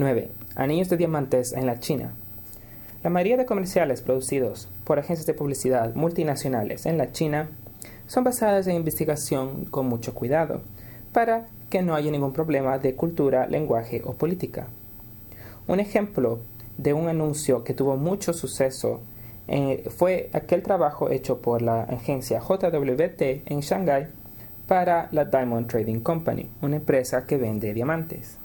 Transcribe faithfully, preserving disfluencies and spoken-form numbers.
nueve. Anillos de diamantes en la China. La mayoría de comerciales producidos por agencias de publicidad multinacionales en la China son basadas en investigación con mucho cuidado, para que no haya ningún problema de cultura, lenguaje o política. Un ejemplo de un anuncio que tuvo mucho suceso eh, fue aquel trabajo hecho por la agencia J W T en Shanghái para la Diamond Trading Company, una empresa que vende diamantes.